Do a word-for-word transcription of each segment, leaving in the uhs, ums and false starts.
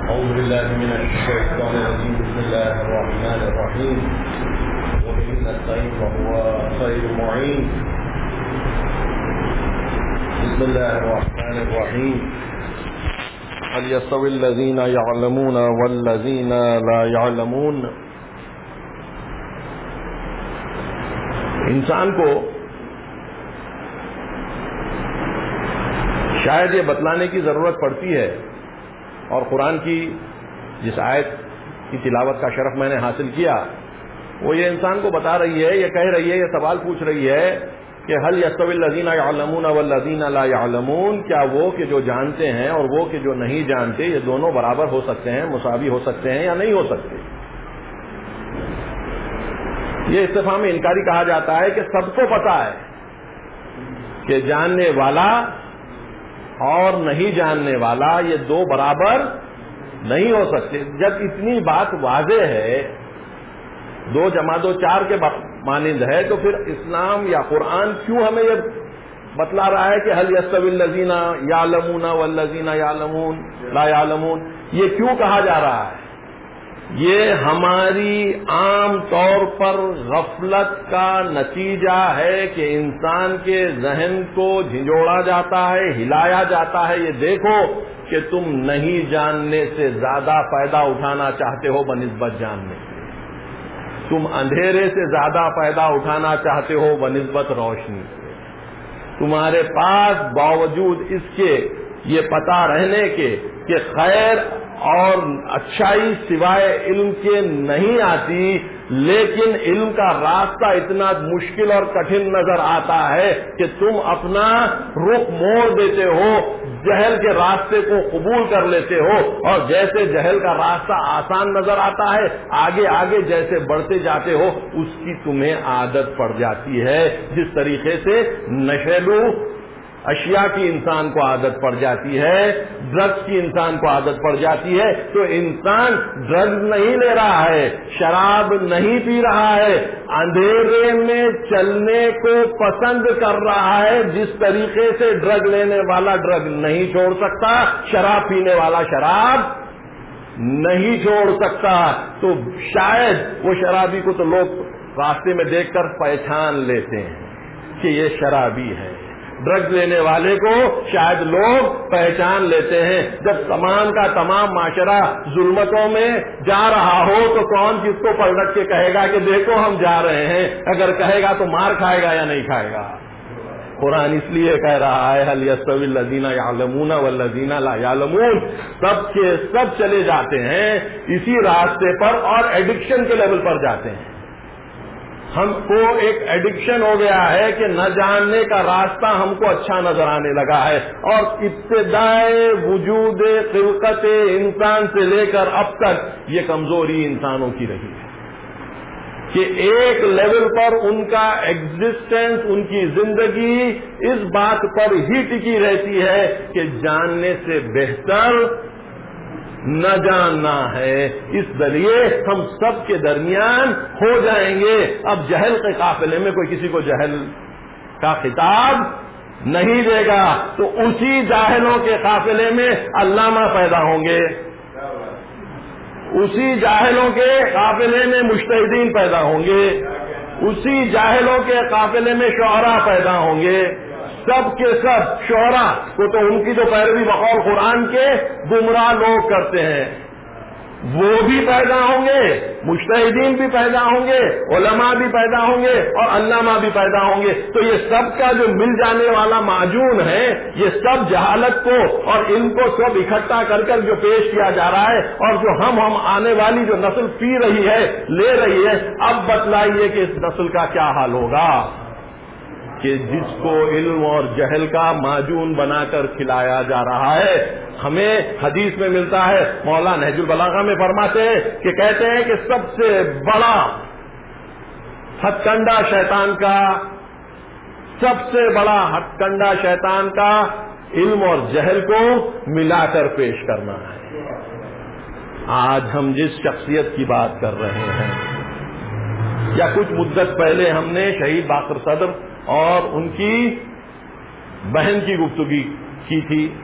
أعوذ بالله من الشيطان الرجيم. بسم الله الرحمن الرحيم. وبه نستعين وهو خير معين. بسم الله الرحمن الرحيم. هل يستوي الذين يعلمون والذين لا يعلمون. انسان کو شاید یہ بتلانے کی ضرورت پڑتی ہے، اور قرآن کی جس آیت کی تلاوت کا شرف میں نے حاصل کیا وہ یہ انسان کو بتا رہی ہے، یہ کہہ رہی ہے، یہ سوال پوچھ رہی ہے کہ هل يستوي الذين يعلمون والذين لا يعلمون، کیا وہ کہ جو جانتے ہیں اور وہ کہ جو نہیں جانتے یہ دونوں برابر ہو سکتے ہیں، مساوی ہو سکتے ہیں یا نہیں ہو سکتے. یہ استفہام انکاری کہا جاتا ہے کہ سب کو پتا ہے کہ جاننے والا اور نہیں جاننے والا یہ دو برابر نہیں ہو سکتے. جب اتنی بات واضح ہے، دو جمع دو چار کے مانند ہے، تو پھر اسلام یا قرآن کیوں ہمیں یہ بتلا رہا ہے کہ هل يستوي الذين يعلمون والذين يعلمون لا يعلمون؟ یہ کیوں کہا جا رہا ہے؟ یہ ہماری عام طور پر غفلت کا نتیجہ ہے کہ انسان کے ذہن کو جھنجھوڑا جاتا ہے، ہلایا جاتا ہے. یہ دیکھو کہ تم نہیں جاننے سے زیادہ فائدہ اٹھانا چاہتے ہو بنسبت جاننے سے، تم اندھیرے سے زیادہ فائدہ اٹھانا چاہتے ہو بنسبت روشنی سے. تمہارے پاس باوجود اس کے یہ پتہ رہنے کے کہ خیر اور اچھائی سوائے علم کے نہیں آتی، لیکن علم کا راستہ اتنا مشکل اور کٹھن نظر آتا ہے کہ تم اپنا رخ موڑ دیتے ہو، جہل کے راستے کو قبول کر لیتے ہو، اور جیسے جہل کا راستہ آسان نظر آتا ہے آگے آگے جیسے بڑھتے جاتے ہو اس کی تمہیں عادت پڑ جاتی ہے. جس طریقے سے نشیلو اشیاء کی انسان کو عادت پڑ جاتی ہے، ڈرگس کی انسان کو عادت پڑ جاتی ہے. تو انسان ڈرگز نہیں لے رہا ہے، شراب نہیں پی رہا ہے، اندھیرے میں چلنے کو پسند کر رہا ہے. جس طریقے سے ڈرگ لینے والا ڈرگ نہیں چھوڑ سکتا، شراب پینے والا شراب نہیں چھوڑ سکتا. تو شاید وہ شرابی کو تو لوگ راستے میں دیکھ کر پہچان لیتے ہیں کہ یہ شرابی ہے، ڈرگ لینے والے کو شاید لوگ پہچان لیتے ہیں. جب تمام کا تمام معاشرہ ظلمتوں میں جا رہا ہو تو کون کس کو پلٹ کے کہے گا کہ دیکھو ہم جا رہے ہیں؟ اگر کہے گا تو مار کھائے گا یا نہیں کھائے گا؟ قرآن اس لیے کہہ رہا ہے هل يستوي الذين يعلمون والذين لا يعلمون. سب کے سب چلے جاتے ہیں اسی راستے پر اور ایڈکشن کے لیول پر جاتے ہیں. ہم کو ایک ایڈکشن ہو گیا ہے کہ نہ جاننے کا راستہ ہم کو اچھا نظر آنے لگا ہے، اور ابتدائے وجود خلقت انسان سے لے کر اب تک یہ کمزوری انسانوں کی رہی ہے کہ ایک لیول پر ان کا ایگزسٹنس، ان کی زندگی اس بات پر ہی ٹکی رہتی ہے کہ جاننے سے بہتر نہ جاننا ہے. اس ذریعے ہم سب کے درمیان ہو جائیں گے. اب جہل کے قافلے میں کوئی کسی کو جہل کا خطاب نہیں دے گا، تو اسی جاہلوں کے قافلے میں علامہ پیدا ہوں گے، اسی جاہلوں کے قافلے میں مجتہدین پیدا ہوں گے، اسی جاہلوں کے قافلے میں شعراء پیدا ہوں گے. سب کے سب شعراء کو تو ان کی جو پیروی بقول قرآن کے گمراہ لوگ کرتے ہیں وہ بھی پیدا ہوں گے، مجتہدین بھی پیدا ہوں گے، علماء بھی پیدا ہوں گے، اور علامہ بھی پیدا ہوں گے. تو یہ سب کا جو مل جانے والا معجون ہے، یہ سب جہالت کو اور علم کو سب اکٹھا کر کر جو پیش کیا جا رہا ہے، اور جو ہم ہم آنے والی جو نسل پی رہی ہے، لے رہی ہے. اب بتلائیے کہ اس نسل کا کیا حال ہوگا کہ جس کو علم اور جہل کا معجون بنا کر کھلایا جا رہا ہے. ہمیں حدیث میں ملتا ہے، مولا نہج البلاغہ میں فرماتے ہیں کہ کہتے ہیں کہ سب سے بڑا ہتھ کنڈا شیطان کا سب سے بڑا ہتھ کنڈا شیطان کا علم اور جہل کو ملا کر پیش کرنا ہے. آج ہم جس شخصیت کی بات کر رہے ہیں، یا کچھ مدت پہلے ہم نے شہید باقر صدر اور ان کی بہن کی گفتگو کی تھی،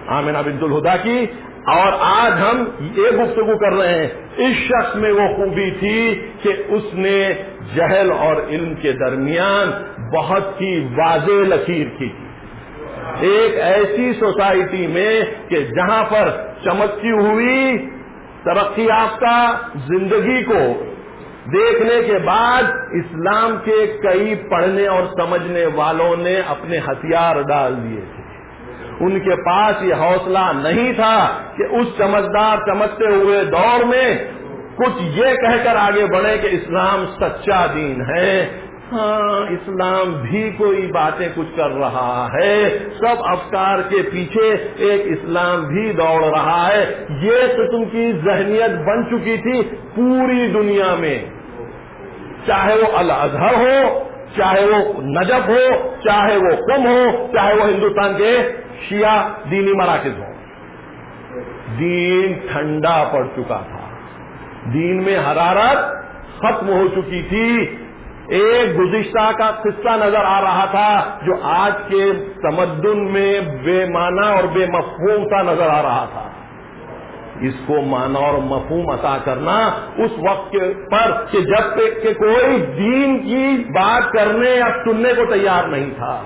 آمنہ بنت الہدا کی، اور آج ہم یہ گفتگو کر رہے ہیں. اس شخص میں وہ خوبی تھی کہ اس نے جہل اور علم کے درمیان بہت ہی واضح لکیر کی. ایک ایسی سوسائٹی میں کہ جہاں پر چمکتی ہوئی ترقی یافتہ زندگی کو دیکھنے کے بعد اسلام کے کئی پڑھنے اور سمجھنے والوں نے اپنے ہتھیار ڈال دیے تھے. ان کے پاس یہ حوصلہ نہیں تھا کہ اس چمکدار چمکتے ہوئے دور میں کچھ یہ کہہ کر آگے بڑھے کہ اسلام سچا دین ہے. ہاں، اسلام بھی کوئی باتیں کچھ کر رہا ہے، سب افکار کے پیچھے ایک اسلام بھی دوڑ رہا ہے. یہ قسم کی ذہنیت بن چکی تھی پوری دنیا میں، چاہے وہ الازہر ہو، چاہے وہ نجف ہو، چاہے وہ قم ہو، چاہے وہ ہندوستان کے شیعہ دینی مراکز ہوں. دین ٹھنڈا پڑ چکا تھا، دین میں حرارت ختم ہو چکی تھی. ایک گزشتہ کا قصہ نظر آ رہا تھا جو آج کے تمدن میں بے معنی اور بے مفہوم سا نظر آ رہا تھا. اس کو معنی اور مفہوم عطا کرنا اس وقت کے پر کہ جب کہ کوئی دین کی بات کرنے یا سننے کو تیار نہیں تھا.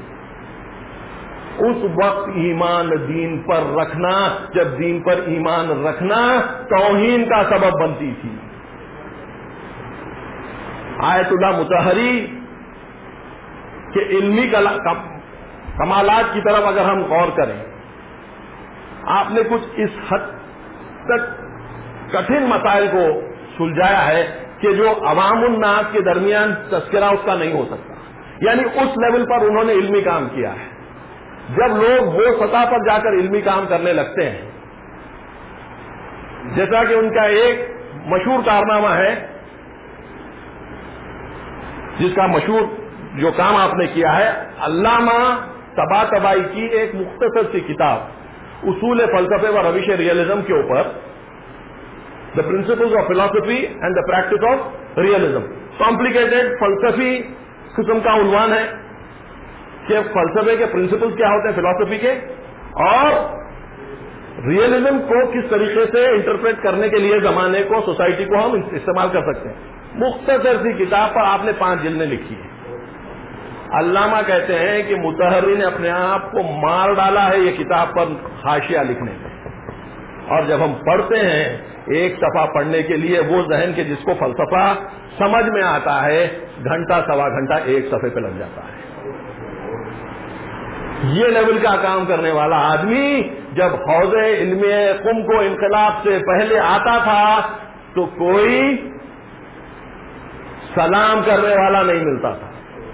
اس وقت ایمان دین پر رکھنا، جب دین پر ایمان رکھنا توہین کا سبب بنتی تھی. آیت اللہ مطہری کے علمی کمالات کی طرف اگر ہم غور کریں، آپ نے کچھ اس حد تک کٹھن مسائل کو سلجھایا ہے کہ جو عوام الناس کے درمیان تذکرہ اس کا نہیں ہو سکتا. یعنی اس لیول پر انہوں نے علمی کام کیا ہے. جب لوگ وہ سطح پر جا کر علمی کام کرنے لگتے ہیں، جیسا کہ ان کا ایک مشہور کارنامہ ہے، جس کا مشہور جو کام آپ نے کیا ہے، علامہ طباطبائی کی ایک مختصر سی کتاب اصول فلسفے و روش ریئلزم کے اوپر، the principles of philosophy and the practice of realism. Complicated فلسفی قسم کا عنوان ہے کہ فلسفے کے پرنسپلز کیا ہوتے ہیں فلاسفی کے، اور ریئلزم کو کس طریقے سے انٹرپریٹ کرنے کے لیے زمانے کو، سوسائٹی کو ہم استعمال کر سکتے ہیں. مختصر سی کتاب پر آپ نے پانچ جلدیں لکھی ہیں. علامہ کہتے ہیں کہ مطہری نے اپنے آپ کو مار ڈالا ہے یہ کتاب پر حاشیہ لکھنے میں. اور جب ہم پڑھتے ہیں ایک صفحہ پڑھنے کے لیے، وہ ذہن کے جس کو فلسفہ سمجھ میں آتا ہے گھنٹہ سوا گھنٹہ ایک صفحے پہ لگ جاتا ہے. یہ لیول کا کام کرنے والا آدمی جب حوض علم قم کو انقلاب سے پہلے آتا تھا تو کوئی سلام کرنے والا نہیں ملتا تھا،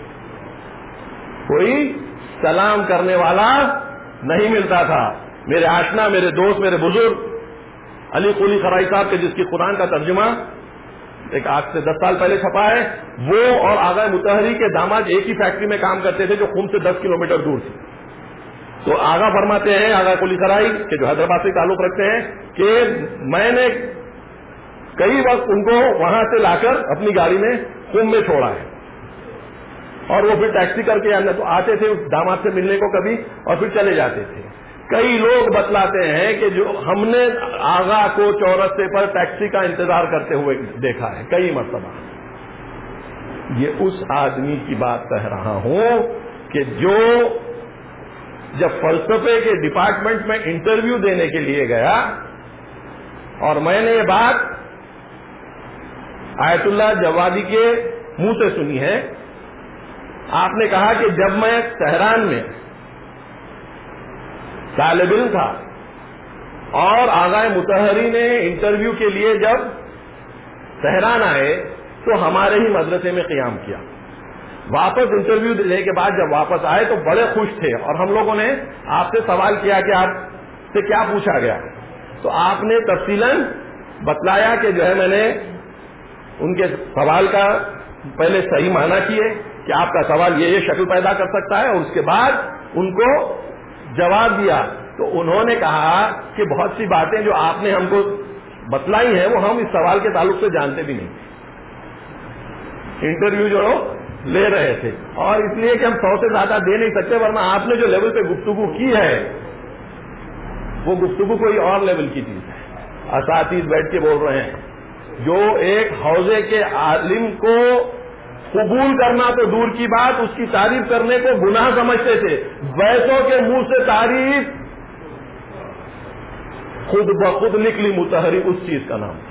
کوئی سلام کرنے والا نہیں ملتا تھا. میرے آشنا، میرے دوست، میرے بزرگ علی قلی خرائی صاحب کے جس کی قرآن کا ترجمہ ایک آج سے دس سال پہلے چھپا ہے، وہ اور آغا مطہری کے داماد ایک ہی فیکٹری میں کام کرتے تھے جو قم سے دس کلومیٹر دور تھی. تو آغا فرماتے ہیں، آغا قلی خرائی کے جو حیدرآباد سے تعلق رکھتے ہیں، کہ میں نے کئی وقت ان کو وہاں سے لا کر اپنی گاڑی میں قم میں چھوڑا ہے، اور وہ پھر ٹیکسی کر کے تو آتے تھے اس داماد سے ملنے کو کبھی، اور پھر چلے جاتے تھے. کئی لوگ بتلاتے ہیں کہ جو ہم نے آغا کو چورستے پر ٹیکسی کا انتظار کرتے ہوئے دیکھا ہے کئی مرتبہ. یہ اس آدمی کی بات کہہ رہا ہوں کہ جو جب فلسفے کے ڈپارٹمنٹ میں انٹرویو دینے کے لیے گیا، اور میں نے یہ بات آیت اللہ جوادی کے منہ سے سنی ہے، آپ نے کہا کہ جب میں تہران میں طالب علم تھا اور آغا مطہری نے انٹرویو کے لیے جب تہران آئے تو ہمارے ہی مدرسے میں قیام کیا. واپس انٹرویو دینے کے بعد جب واپس آئے تو بڑے خوش تھے، اور ہم لوگوں نے آپ سے سوال کیا کہ آپ سے کیا پوچھا گیا، تو آپ نے تفصیلاً بتلایا کہ جو ہے میں نے ان کے سوال کا پہلے صحیح معنی کیے کہ آپ کا سوال یہ یہ شکل پیدا کر سکتا ہے، اور اس کے بعد ان کو جواب دیا. تو انہوں نے کہا کہ بہت سی باتیں جو آپ نے ہم کو بتلائی ہیں وہ ہم اس سوال کے تعلق سے جانتے بھی نہیں. انٹرویو جو لے رہے تھے، اور اس لیے کہ ہم سو سے زیادہ دے نہیں سکتے، ورنہ آپ نے جو لیول پہ گفتگو کی ہے وہ گفتگو کوئی اور لیول کی چیز ہے. اساتذہ بیٹھ کے بول رہے ہیں جو ایک حوزے کے عالم کو قبول کرنا تو دور کی بات، اس کی تعریف کرنے کو گناہ سمجھتے تھے. ویسوں کے منہ سے تعریف خود بخود نکلی متحری اس چیز کا نام.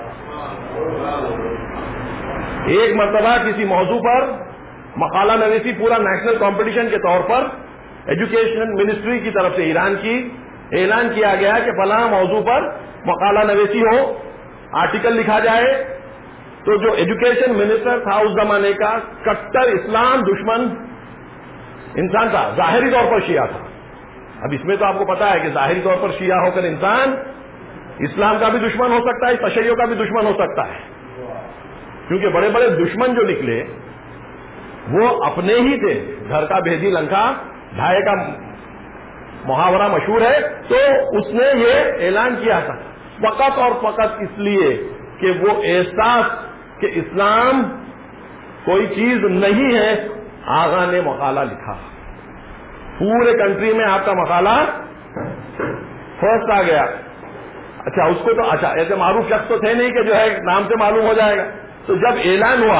ایک مرتبہ کسی موضوع پر مقالہ نویسی پورا نیشنل کمپٹیشن کے طور پر ایجوکیشن منسٹری کی طرف سے ایران کی اعلان کیا گیا کہ فلاں موضوع پر مقالہ نویسی ہو، آرٹیکل لکھا جائے. تو جو ایجوکیشن منسٹر تھا اس زمانے کا کٹر اسلام دشمن انسان تھا، ظاہری طور پر شیعہ تھا. اب اس میں تو آپ کو پتا ہے کہ ظاہری طور پر شیعہ ہو کر انسان اسلام کا بھی دشمن ہو سکتا ہے، تشیع کا بھی دشمن ہو سکتا ہے. کیونکہ بڑے بڑے دشمن جو نکلے وہ اپنے ہی تھے. گھر کا بھیدی لنکا ڈھائی کا محاورہ مشہور ہے. تو اس نے یہ اعلان کیا تھا فقط اور فقط اس لیے کہ وہ احساس کہ اسلام کوئی چیز نہیں ہے. آغا نے مقالہ لکھا، پورے کنٹری میں آپ کا مقالہ فرسٹ آ گیا. اچھا اس کو تو اچھا ایسے معروف شخص تو تھے نہیں کہ جو ہے نام سے معلوم ہو جائے گا. تو جب اعلان ہوا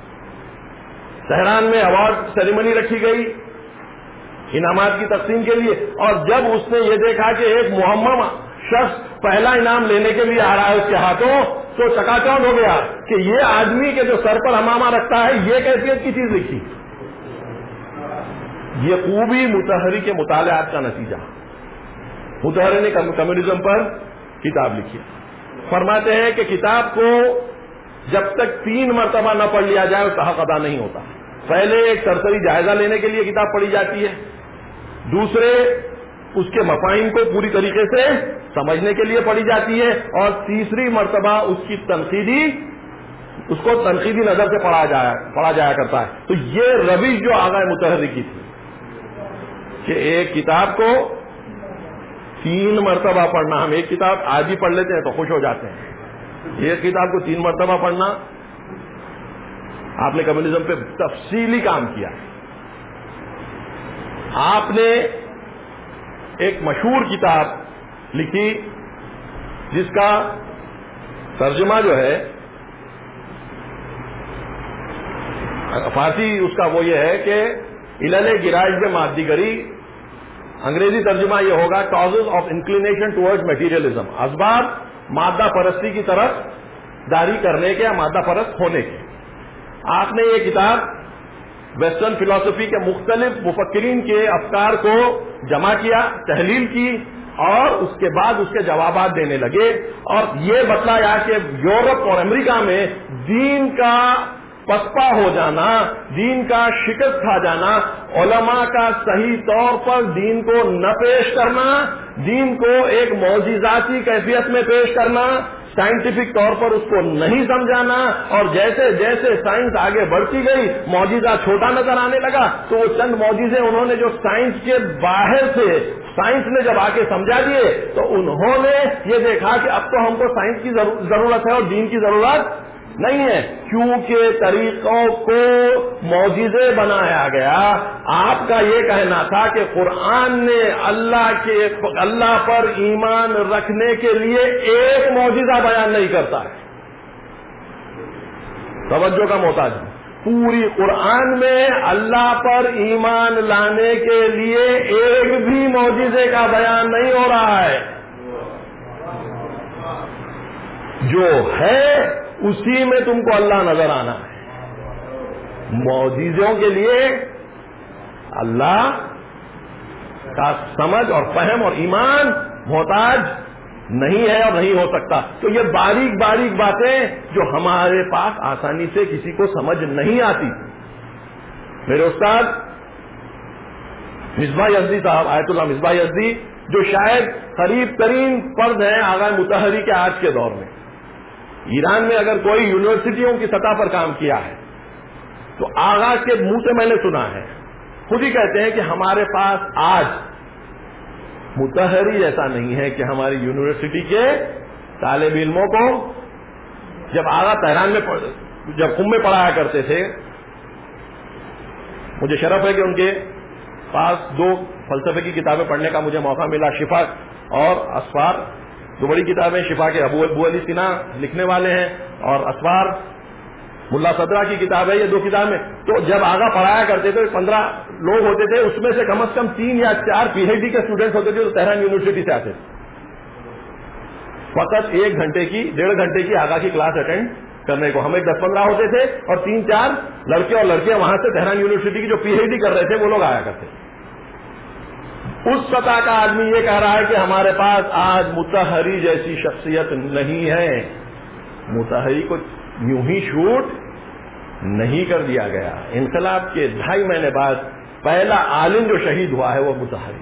تہران میں ایوارڈ سیریمنی رکھی گئی انعامات کی تقسیم کے لیے، اور جب اس نے یہ دیکھا کہ ایک محمد شخص پہلا انعام لینے کے لیے آ رہا ہے اس کے ہاتھوں، تو چکا چوند ہو گیا کہ یہ آدمی کے جو سر پر امامہ رکھتا ہے یہ کیفیت کی چیز لکھی. یہ خوبی متحری کے مطالعات کا نتیجہ. متحری نے کمیونزم پر کتاب لکھی. فرماتے ہیں کہ کتاب کو جب تک تین مرتبہ نہ پڑھ لیا جائے اس کا حق ادا نہیں ہوتا. پہلے ایک سرسری جائزہ لینے کے لیے کتاب پڑھی جاتی ہے، دوسرے اس کے مفاہیم کو پوری طریقے سے سمجھنے کے لیے پڑھی جاتی ہے، اور تیسری مرتبہ اس کی تنقیدی اس کو تنقیدی نظر سے پڑھا جایا پڑھا جایا کرتا ہے. تو یہ روش جو آغا متحری کی تھی کہ ایک کتاب کو تین مرتبہ پڑھنا. ہم ایک کتاب آج ہی پڑھ لیتے ہیں تو خوش ہو جاتے ہیں، ایک کتاب کو تین مرتبہ پڑھنا. آپ نے کمیونزم پہ تفصیلی کام کیا. آپ نے ایک مشہور کتاب لکھی جس کا ترجمہ جو ہے فارسی اس کا وہ یہ ہے کہ علل گرائش میں مادی گری. انگریزی ترجمہ یہ ہوگا causes of inclination toward materialism, اسباب مادہ پرستی کی طرف داری کرنے کے یا مادہ پرست ہونے کے. آپ نے یہ کتاب ویسٹرن فلسفی کے مختلف مفکرین کے افکار کو جمع کیا، تحلیل کی، اور اس کے بعد اس کے جوابات دینے لگے. اور یہ بتلایا کہ یورپ اور امریکہ میں دین کا پسپا ہو جانا، دین کا شکست کھا جانا، علماء کا صحیح طور پر دین کو نہ پیش کرنا، دین کو ایک معجزاتی کیفیت میں پیش کرنا، سائنٹیفک طور پر اس کو نہیں سمجھانا، اور جیسے جیسے سائنس آگے بڑھتی گئی معجزہ چھوٹا نظر آنے لگا. تو وہ چند معجزے انہوں نے جو سائنس کے باہر سے سائنس نے جب آ کے سمجھا دیے تو انہوں نے یہ دیکھا کہ اب تو ہم کو سائنس کی ضرورت ہے اور دین کی ضرورت نہیں ہے، کیونکہ طریقوں کو معجزے بنایا گیا. آپ کا یہ کہنا تھا کہ قرآن نے اللہ کے اللہ پر ایمان رکھنے کے لیے ایک معجزہ بیان نہیں کرتا ہے. توجہ کا محتاج ہے. پوری قرآن میں اللہ پر ایمان لانے کے لیے ایک بھی معجزے کا بیان نہیں ہو رہا ہے. جو ہے اسی میں تم کو اللہ نظر آنا ہے. معجزوں کے لیے اللہ کا سمجھ اور فہم اور ایمان محتاج نہیں ہے اور نہیں ہو سکتا. تو یہ باریک باریک باتیں جو ہمارے پاس آسانی سے کسی کو سمجھ نہیں آتی. میرے استاد مصباح یزدی صاحب، آیت اللہ مصباح یزدی، جو شاید قریب ترین فرد ہیں آغا متحری کے آج کے دور میں. ایران میں اگر کوئی یونیورسٹیوں کی سطح پر کام کیا ہے تو آغا کے منہ سے میں نے سنا ہے، خود ہی کہتے ہیں کہ ہمارے پاس آج متحری ایسا نہیں ہے کہ ہماری یونیورسٹی کے طالب علموں کو، جب آغا تہران میں جب قم میں پڑھایا کرتے تھے، مجھے شرف ہے کہ ان کے پاس دو فلسفے کی کتابیں پڑھنے کا مجھے موقع ملا. شفا اور اسفار دو بڑی کتابیں، شفا کے ابو ابو علی سینا لکھنے والے ہیں، اور اسفار ملا صدرہ کی کتاب ہے، یہ دو کتابیں. تو جب آگا پڑھایا کرتے تھے پندرہ لوگ ہوتے تھے، اس میں سے کم از کم تین یا چار پی ایچ ڈی کے اسٹوڈنٹس ہوتے تھے جو تہران یونیورسٹی سے آتے تھے. فقط ایک گھنٹے کی ڈیڑھ گھنٹے کی آگا کی کلاس اٹینڈ کرنے کو. ہم ایک دس پندرہ ہوتے تھے اور تین چار لڑکے اور لڑکیاں وہاں سے تہران یونیورسٹی کی جو پی ایچ ڈی کر رہے تھے وہ لوگ آیا کرتے تھے. اس سطح کا آدمی یہ کہہ رہا ہے کہ ہمارے پاس آج مطہری جیسی شخصیت نہیں ہے. مطہری کو یوں ہی شوٹ نہیں کر دیا گیا. انقلاب کے ڈھائی مہینے بعد پہلا عالم جو شہید ہوا ہے وہ مطہری،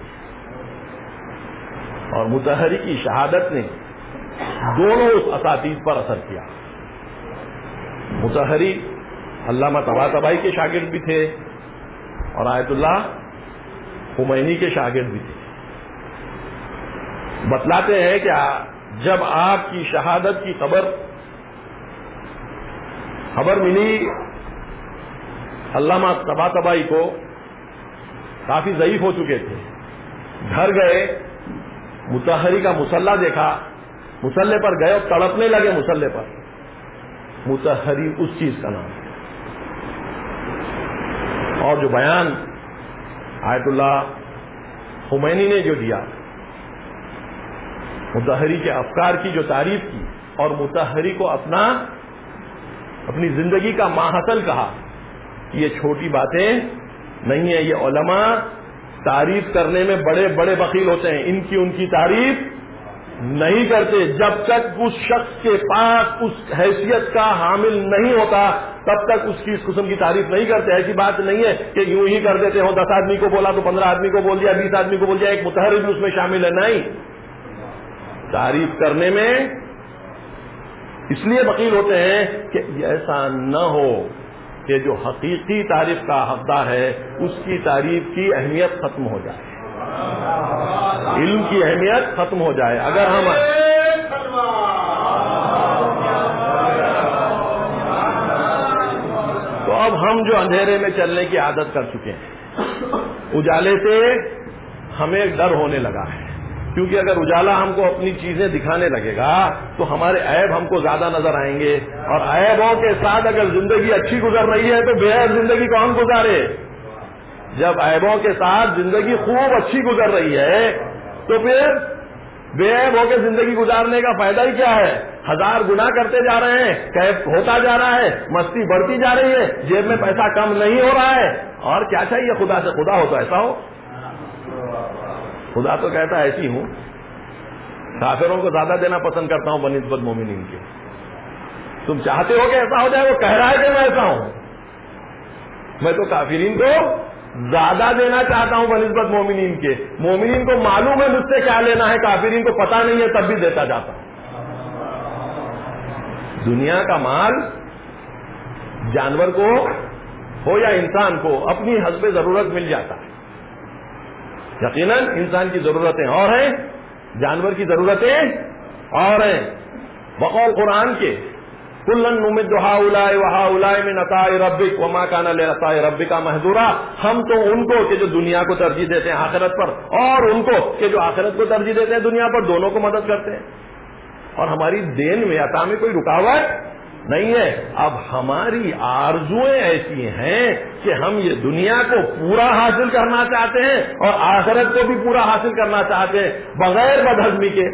اور مطہری کی شہادت نے دونوں اس اساتید پر اثر کیا. مطہری علامہ طباطبائی کے شاگرد بھی تھے اور آیت اللہ خمینی کے شاگرد بھی تھے. بتلاتے ہیں کہ جب آپ کی شہادت کی خبر خبر ملی، علامہ طباطبائی کو کافی ضعیف ہو چکے تھے. گھر گئے، مطہری کا مصلح دیکھا، مصلح پر گئے اور تڑپنے لگے مصلح پر. مطہری اس چیز کا نام ہے. اور جو بیان آیت اللہ خمینی نے جو دیا، مطہری کے افکار کی جو تعریف کی اور مطہری کو اپنا اپنی زندگی کا ماحصل کہا، یہ چھوٹی باتیں نہیں ہیں. یہ علماء تعریف کرنے میں بڑے بڑے بخیل ہوتے ہیں، ان کی ان کی تعریف نہیں کرتے. جب تک اس شخص کے پاس اس حیثیت کا حامل نہیں ہوتا تب تک اس کی اس قسم کی تعریف نہیں کرتے. ایسی بات نہیں ہے کہ یوں ہی کر دیتے ہو، دس آدمی کو بولا تو پندرہ آدمی کو بول دیا، بیس آدمی کو بول دیا، ایک مطہر بھی اس میں شامل ہے. نہیں، تعریف کرنے میں اس لیے بخیل ہوتے ہیں کہ ایسا نہ ہو کہ جو حقیقی تعریف کا حقدار ہے اس کی تعریف کی اہمیت ختم ہو جائے، علم کی اہمیت ختم ہو جائے. اگر ہم تو اب ہم جو اندھیرے میں چلنے کی عادت کر چکے ہیں، اجالے سے ہمیں ڈر ہونے لگا ہے. کیونکہ اگر اجالا ہم کو اپنی چیزیں دکھانے لگے گا تو ہمارے عیب ہم کو زیادہ نظر آئیں گے، اور عیبوں کے ساتھ اگر زندگی اچھی گزر رہی ہے تو بے عیب زندگی کون گزارے؟ جب عیبوں کے ساتھ زندگی خوب اچھی گزر رہی ہے تو پھر بے عیب ہو کے زندگی گزارنے کا فائدہ ہی کیا ہے؟ ہزار گناہ کرتے جا رہے ہیں، کیف ہوتا جا رہا ہے، مستی بڑھتی جا رہی ہے، جیب میں پیسہ کم نہیں ہو رہا ہے. اور کیا چاہیے خدا سے؟ خدا ہو تو ایسا ہو. خدا تو کہتا ہے ایسی ہوں، کافروں کو زیادہ دینا پسند کرتا ہوں بنسبت مومنین کے. تم چاہتے ہو کہ ایسا ہو جائے؟ وہ کہہ رہا ہے کہ میں ایسا ہوں. میں تو کافرین کو زیادہ دینا چاہتا ہوں بنسبت مومنین کے. مومنین کو معلوم ہے مجھ سے کیا لینا ہے، کافرین کو پتا نہیں ہے تب بھی دیتا جاتا ہوں. دنیا کا مال جانور کو ہو یا انسان کو اپنی حسب ضرورت مل جاتا ہے. یقیناً انسان کی ضرورتیں اور ہیں، جانور کی ضرورتیں اور ہیں. بقول قرآن کے کلن نمد ہؤلاء وہؤلاء من عطاء ربک وما کان لعطاء ربک محظورا. ہم تو ان کو کہ جو دنیا کو ترجیح دیتے ہیں آخرت پر، اور ان کو کہ جو آخرت کو ترجیح دیتے ہیں دنیا پر، دونوں کو مدد کرتے ہیں. اور ہماری دین میں عطا میں کوئی رکاوٹ نہیں ہے. اب ہماری آرزویں ایسی ہیں کہ ہم یہ دنیا کو پورا حاصل کرنا چاہتے ہیں اور آخرت کو بھی پورا حاصل کرنا چاہتے ہیں بغیر بدہضمی کے.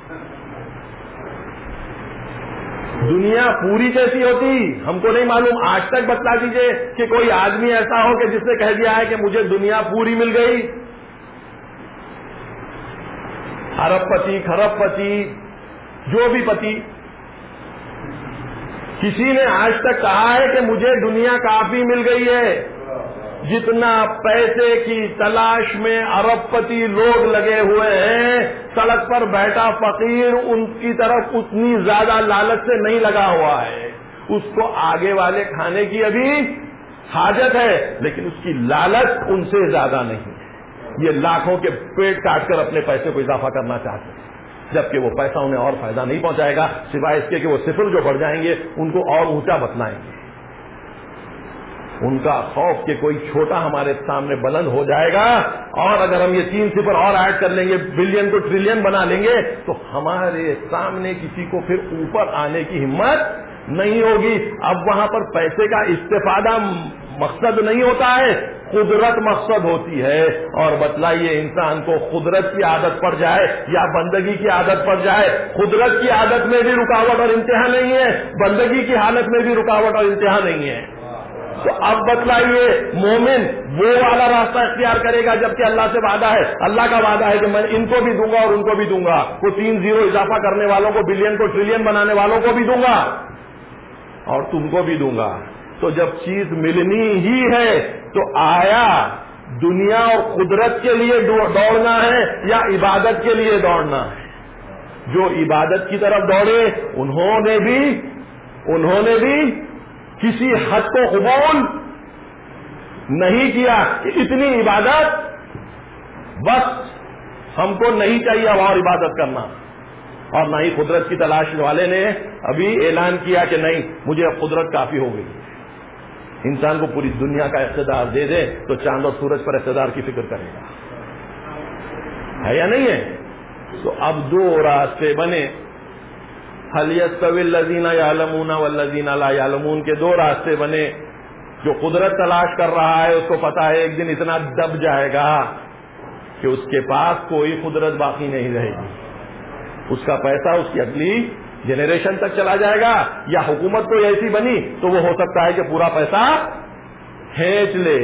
دنیا پوری کیسی ہوتی ہم کو نہیں معلوم. آج تک بتلا دیجئے کہ کوئی آدمی ایسا ہو کہ جس نے کہہ دیا ہے کہ مجھے دنیا پوری مل گئی. ارب پتی، کھرب پتی، جو بھی پتی، کسی نے آج تک کہا ہے کہ مجھے دنیا کافی مل گئی ہے؟ جتنا پیسے کی تلاش میں ارب پتی لوگ لگے ہوئے ہیں، سڑک پر بیٹھا فقیر ان کی طرف اتنی زیادہ لالچ سے نہیں لگا ہوا ہے. اس کو آگے والے کھانے کی ابھی حاجت ہے لیکن اس کی لالچ ان سے زیادہ نہیں ہے. یہ لاکھوں کے پیٹ کاٹ کر اپنے پیسے کو اضافہ کرنا چاہتے ہیں، جبکہ وہ پیسہ انہیں اور فائدہ نہیں پہنچائے گا سوائے اس کے کہ وہ صفر جو بڑھ جائیں گے ان کو اور اونچا بتلائیں گے. ان کا خوف کہ کوئی چھوٹا ہمارے سامنے بلند ہو جائے گا، اور اگر ہم یہ تین صفر اور ایڈ کر لیں گے، بلین کو ٹریلین بنا لیں گے، تو ہمارے سامنے کسی کو پھر اوپر آنے کی ہمت نہیں ہوگی۔ اب وہاں پر پیسے کا استفادہ مقصد نہیں ہوتا ہے، قدرت مقصد ہوتی ہے۔ اور بتلائیے انسان کو قدرت کی عادت پڑ جائے یا بندگی کی عادت پڑ جائے، قدرت کی عادت میں بھی رکاوٹ اور انتہا نہیں ہے، بندگی کی حالت میں بھی رکاوٹ اور انتہا نہیں ہے۔ تو اب بتلائیے مومن وہ والا راستہ اختیار کرے گا جبکہ اللہ سے وعدہ ہے، اللہ کا وعدہ ہے کہ میں ان کو بھی دوں گا اور ان کو بھی دوں گا، وہ تین زیرو اضافہ کرنے والوں کو، بلین کو ٹریلین بنانے والوں کو بھی دوں گا اور تم کو بھی دوں گا۔ تو جب چیز ملنی ہی ہے تو آیا دنیا اور قدرت کے لیے دوڑنا ہے یا عبادت کے لیے دوڑنا ہے؟ جو عبادت کی طرف دوڑے انہوں نے بھی انہوں نے بھی کسی حد کو قبول نہیں کیا کہ اتنی عبادت بس ہم کو نہیں چاہیے اور عبادت کرنا، اور نہ ہی قدرت کی تلاش والے نے ابھی اعلان کیا کہ نہیں مجھے اب قدرت کافی ہو گئی۔ انسان کو پوری دنیا کا اقتدار دے دے تو چاند اور سورج پر اقتدار کی فکر کرے گا، ہے یا نہیں ہے؟ تو اب دو راستے بنے، هل يستوي الذين يعلمون والذين لا يعلمون کے دو راستے بنے۔ جو قدرت تلاش کر رہا ہے اس کو پتا ہے ایک دن اتنا دب جائے گا کہ اس کے پاس کوئی قدرت باقی نہیں رہے گی، اس کا پیسہ اس کی اگلی جنریشن تک چلا جائے گا، یا حکومت کوئی ایسی بنی تو وہ ہو سکتا ہے کہ پورا پیسہ کھینچ لے۔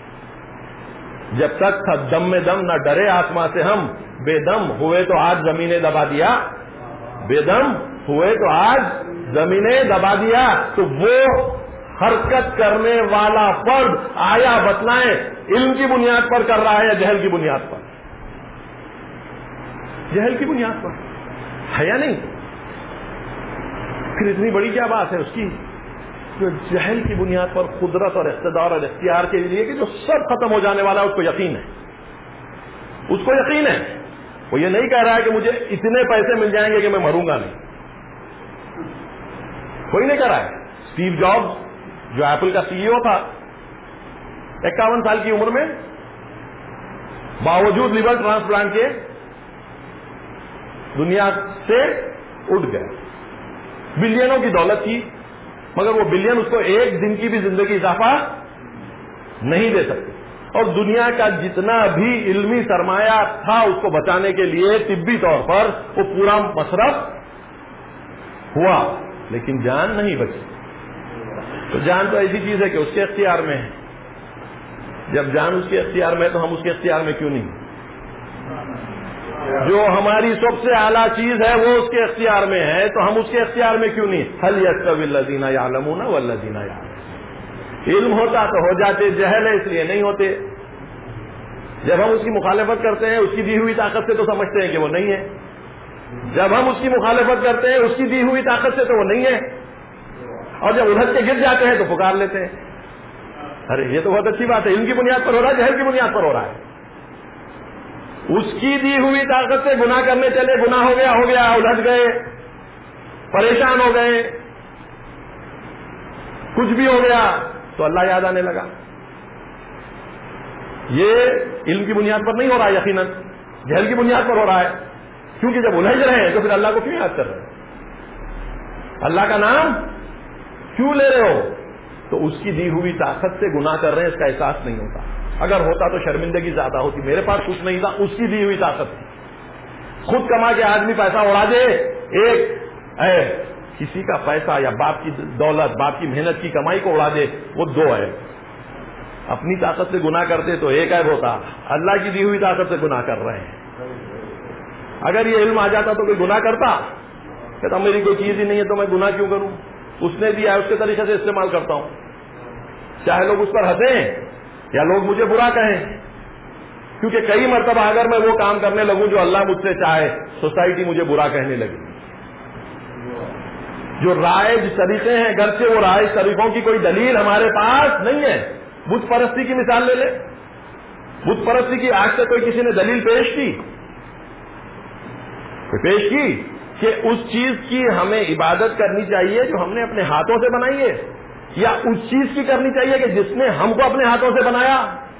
جب تک تھا دم میں دم نہ ڈرے آسماں سے ہم، بے دم ہوئے تو آج زمینیں دبا دیا، بے دم ہوئے تو آج زمینیں دبا دیا۔ تو وہ حرکت کرنے والا فرد آیا بتلائیں علم کی بنیاد پر کر رہا ہے یا جہل کی بنیاد پر؟ جہل کی بنیاد پر ہے یا نہیں؟ پھر اتنی بڑی کیا بات ہے اس کی جو جہل کی بنیاد پر قدرت اور اقتدار اور اختیار کے لیے کہ جو سب ختم ہو جانے والا ہے اس کو یقین ہے، اس کو یقین ہے۔ وہ یہ نہیں کہہ رہا ہے کہ مجھے اتنے پیسے مل جائیں گے کہ میں مروں گا نہیں، کوئی نہیں کہہ رہا ہے۔ اسٹیو جابز جو ایپل کا سی ای او تھا، اکاون سال کی عمر میں باوجود لیور ٹرانسپلانٹ کے دنیا سے اٹھ گئے، بلینوں کی دولت تھی، مگر وہ بلین اس کو ایک دن کی بھی زندگی اضافہ نہیں دے سکتے، اور دنیا کا جتنا بھی علمی سرمایہ تھا اس کو بچانے کے لیے طبی طور پر وہ پورا مصرف ہوا، لیکن جان نہیں بچی۔ تو جان تو ایسی چیز ہے کہ اس کے اختیار میں ہے، جب جان اس کے اختیار میں تو ہم اس کے اختیار میں کیوں نہیں؟ جو ہماری سب سے اعلیٰ چیز ہے وہ اس کے اختیار میں ہے تو ہم اس کے اختیار میں کیوں نہیں؟ هل يستوي الذين يعلمون والذين يعلمون، علم ہوتا تو ہو جاتے، جہل ہے اس لیے نہیں ہوتے۔ جب ہم اس کی مخالفت کرتے ہیں اس کی دی ہوئی طاقت سے تو سمجھتے ہیں کہ وہ نہیں ہے، جب ہم اس کی مخالفت کرتے ہیں اس کی دی ہوئی طاقت سے تو وہ نہیں ہے، اور جب الجھ کے گر جاتے ہیں تو پکار لیتے ہیں ارے یہ تو بہت اچھی بات ہے، علم کی بنیاد پر ہو رہا ہے، جہل کی بنیاد پر ہو رہا ہے۔ اس کی دی ہوئی طاقت سے گناہ کرنے چلے، گناہ ہو گیا ہو گیا الجھ گئے، پریشان ہو گئے، کچھ بھی ہو گیا تو اللہ یاد آنے لگا۔ یہ علم کی بنیاد پر نہیں ہو رہا ہے، یقیناً جہل کی بنیاد پر ہو رہا ہے، کیونکہ جب الجھ رہے ہیں تو پھر اللہ کو کیوں یاد کر رہے ہیں؟ اللہ کا نام کیوں لے رہے ہو؟ تو اس کی دی ہوئی طاقت سے گناہ کر رہے ہیں اس کا احساس نہیں ہوتا۔ اگر ہوتا تو شرمندگی زیادہ ہوتی، میرے پاس کچھ نہیں تھا، اس کی دی ہوئی طاقت تھی۔ خود کما کے آدمی پیسہ اڑا دے، ایک اے کسی کا پیسہ یا باپ کی دولت، باپ کی محنت کی کمائی کو اڑا دے، وہ دو ہے۔ اپنی طاقت سے گناہ کرتے تو ایک عیب ہوتا، اللہ کی دی ہوئی طاقت سے گناہ کر رہے ہیں۔ اگر یہ علم آ جاتا تو کوئی گناہ کرتا؟ کہتا میری کوئی چیز ہی نہیں ہے تو میں گناہ کیوں کروں؟ اس نے دیا ہے اس کے طریقے سے استعمال کرتا ہوں، چاہے لوگ اس پر ہنسیں یا لوگ مجھے برا کہیں، کیونکہ کئی مرتبہ اگر میں وہ کام کرنے لگوں جو اللہ مجھ سے چاہے، سوسائٹی مجھے برا کہنے لگی۔ جو رائج طریقے ہیں، گرچہ وہ رائج طریقوں کی کوئی دلیل ہمارے پاس نہیں ہے، بت پرستی کی مثال لے لے، بت پرستی کی آج تک کوئی کسی نے دلیل پیش کی پیش کی کہ اس چیز کی ہمیں عبادت کرنی چاہیے جو ہم نے اپنے ہاتھوں سے بنائی ہے، یا اس چیز کی کرنی چاہیے کہ جس نے ہم کو اپنے ہاتھوں سے بنایا؟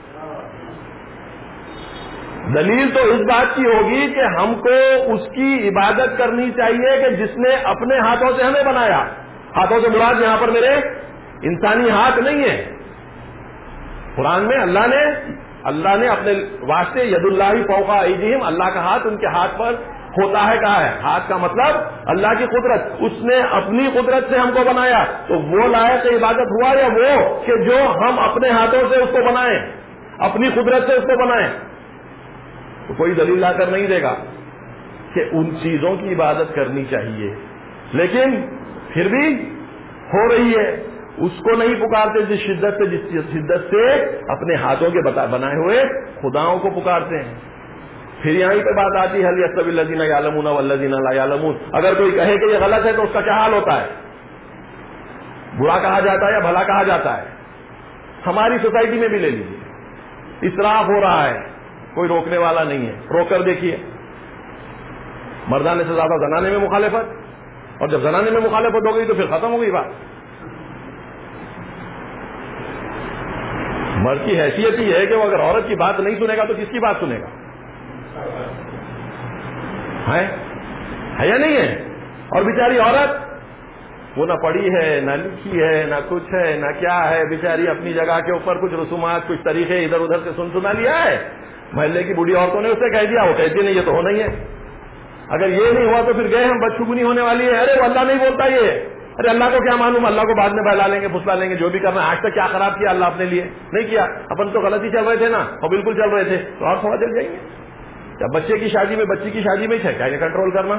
دلیل تو اس بات کی ہوگی کہ ہم کو اس کی عبادت کرنی چاہیے کہ جس نے اپنے ہاتھوں سے ہمیں بنایا. ہاتھوں سے مراد یہاں پر میرے انسانی ہاتھ نہیں ہے. قرآن میں اللہ نے اللہ نے اپنے واسطے ید اللہ فوق ایدیہم، اللہ کا ہاتھ ان کے ہاتھ پر ہوتا ہے. کہا ہے ہاتھ کا مطلب اللہ کی قدرت. اس نے اپنی قدرت سے ہم کو بنایا، تو وہ لائق عبادت ہوا یا وہ کہ جو ہم اپنے ہاتھوں سے اس کو بنائیں، اپنی قدرت سے اس کو بنائیں؟ تو کوئی دلیل لا کر نہیں دے گا کہ ان چیزوں کی عبادت کرنی چاہیے، لیکن پھر بھی ہو رہی ہے. اس کو نہیں پکارتے جس شدت سے جس شدت سے اپنے ہاتھوں کے بنائے ہوئے خداؤں کو پکارتے ہیں. پھر یہیں پہ بات آتی ہے هل يستوي الذين يعلمون والذين لا يعلمون. اگر کوئی کہے کہ یہ غلط ہے تو اس کا کیا حال ہوتا ہے؟ برا کہا جاتا ہے یا بھلا کہا جاتا ہے؟ ہماری سوسائٹی میں بھی لے لیجیے، اسراف ہو رہا ہے، کوئی روکنے والا نہیں ہے. روک کر دیکھیے، مردانے سے زیادہ زنانے میں مخالفت، اور جب زنانے میں مخالفت ہو گئی تو پھر ختم ہو گئی بات. مرد کی حیثیت ہی ہے کہ وہ اگر عورت کی بات نہیں سنے گا تو کس کی بات سنے گا؟ ہے یا نہیں ہے؟ اور بیچاری عورت وہ نہ پڑھی ہے نہ لکھی ہے نہ کچھ ہے نہ کیا ہے، بیچاری اپنی جگہ کے اوپر کچھ رسومات کچھ طریقے ادھر ادھر سے سن سنا لیا ہے. محلے کی بوڑھی عورتوں نے اسے کہہ دیا، وہ کہتی نہیں یہ تو ہونا ہی ہے. اگر یہ نہیں ہوا تو پھر گئے ہم بدشگونی ہونے والی ہے. ارے وہ اللہ نہیں بولتا یہ، ارے اللہ کو کیا معلوم، اللہ کو بعد میں بہلا لیں گے پھسلا لیں گے جو بھی کرنا ہے. آج تک کیا خراب کیا اللہ اپنے لیے؟ نہیں کیا. اپن تو غلطی چل رہے تھے نا، اور بالکل چل رہے تھے، تو اور تھوڑا چل جائیں گے. جب بچے کی شادی میں بچی کی شادی میں کیا کنٹرول کرنا؟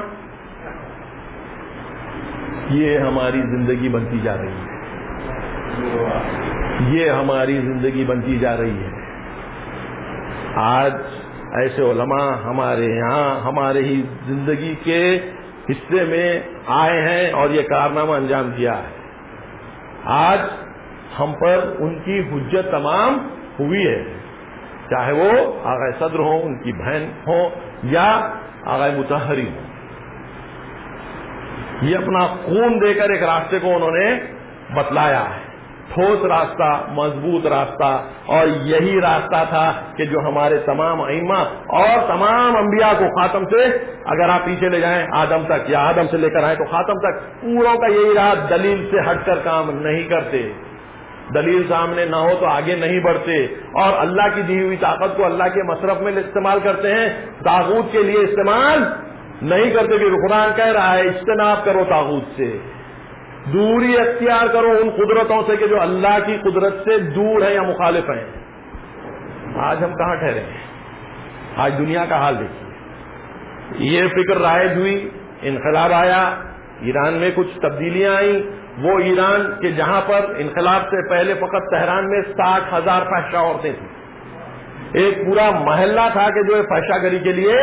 یہ ہماری زندگی بنتی جا رہی ہے، یہ ہماری زندگی بنتی جا رہی ہے. آج ایسے علماء ہمارے یہاں ہمارے ہی زندگی کے حصے میں آئے ہیں اور یہ کارنامہ انجام دیا ہے. آج ہم پر ان کی حجت تمام ہوئی ہے، چاہے وہ آغا صدر ہوں، ان کی بہن ہو، یا آغا مطہری ہوں. یہ اپنا خون دے کر ایک راستے کو انہوں نے بتلایا ہے، ٹھوس راستہ، مضبوط راستہ. اور یہی راستہ تھا کہ جو ہمارے تمام ائمہ اور تمام انبیاء کو خاتم سے، اگر آپ پیچھے لے جائیں آدم تک یا آدم سے لے کر آئیں تو خاتم تک، پوروں کا یہی رہا، دلیل سے ہٹ کر کام نہیں کرتے. دلیل سامنے نہ ہو تو آگے نہیں بڑھتے، اور اللہ کی دی ہوئی طاقت کو اللہ کے مصرف میں استعمال کرتے ہیں، طاغوت کے لیے استعمال نہیں کرتے. کہ قرآن کہہ رہا ہے اجتناب کرو طاغوت سے، دوری اختیار کرو ان قدرتوں سے کہ جو اللہ کی قدرت سے دور ہیں یا مخالف ہیں. آج ہم کہاں ٹھہرے ہیں؟ آج دنیا کا حال دیکھیے. یہ فکر رائج ہوئی، انقلاب آیا، ایران میں کچھ تبدیلیاں آئیں. وہ ایران کے جہاں پر انقلاب سے پہلے فقط تہران میں ساٹھ ہزار فحشہ عورتیں تھیں. ایک پورا محلہ تھا کہ جو فحشہ گری کے لیے